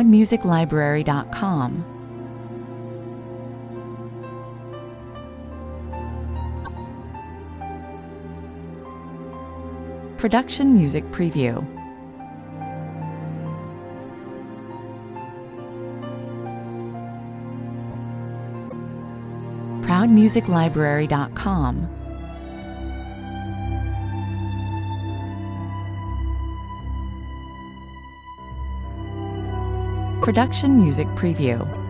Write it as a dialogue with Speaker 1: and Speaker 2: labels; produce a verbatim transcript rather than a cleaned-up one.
Speaker 1: proud music library dot com. Production Music Preview. proud music library dot com. Production Music Preview.